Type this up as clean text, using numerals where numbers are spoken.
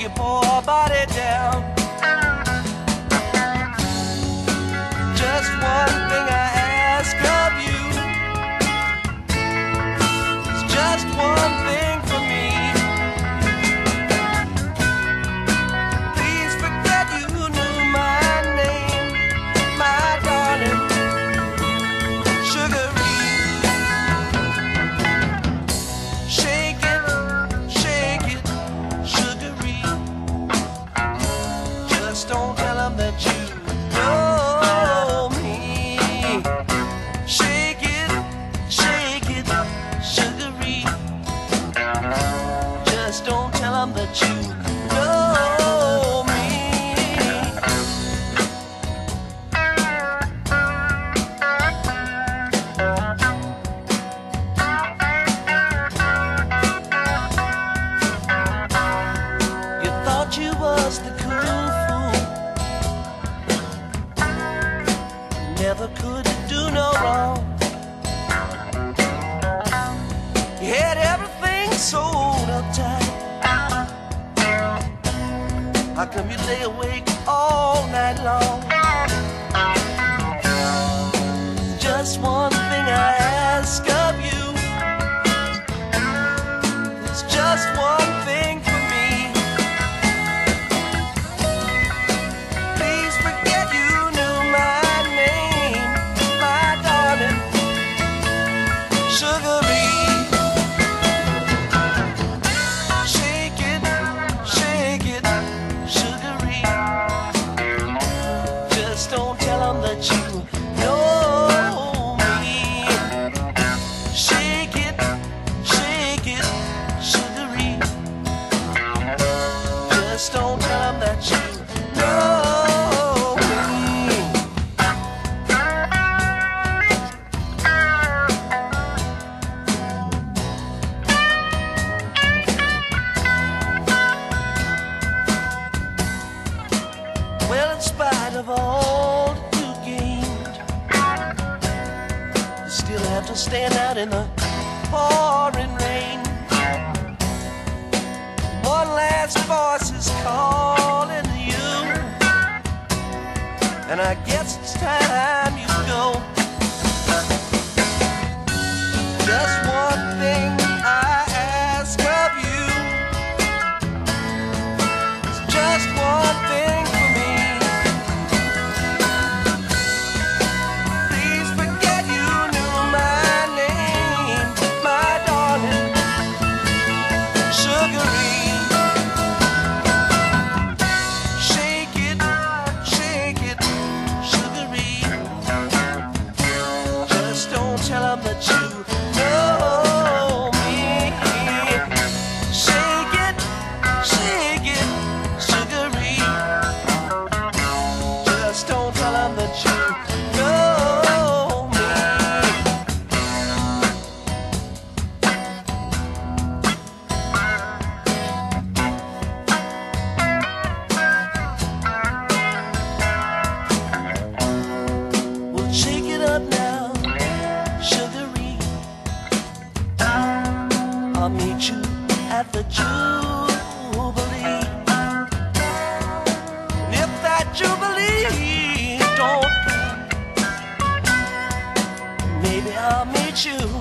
your poor body down. Just one thing I ask of you. It's just one thing for me. Please forget you knew my name, my darling, Sugaree. Shake it, Sugaree. Just don't tell them that you know me. Shake it, Sugaree. Just don't tell them that you know me. You thought you was the cool fool, never could do no wrong. You had everything sold up tight. How come you lay awake all night long? Just one thing I ask of you. It's just one thing for me. Please forget you knew my name, my darling, Sugaree. Shake it, Sugaree. Just don't tell them that you know me. Shake it, Sugaree. Just don't tell them that you know me. Well, in spite of all that you gained, you still have to stand out in the pouring rain. One last voice is calling to you, and I guess it's time you go. Just one thing I ask of you. It's just one thing for me. Please forget you knew my name, my darling, Sugaree. Shake it, Sugaree. Just don't tell them that you know me. Shake it, Sugaree. Just don't tell them that you know me. Well, shake it up now, Sugaree. I'll meet you at the Jubilee. And if that Jubilee don't come, maybe I'll meet you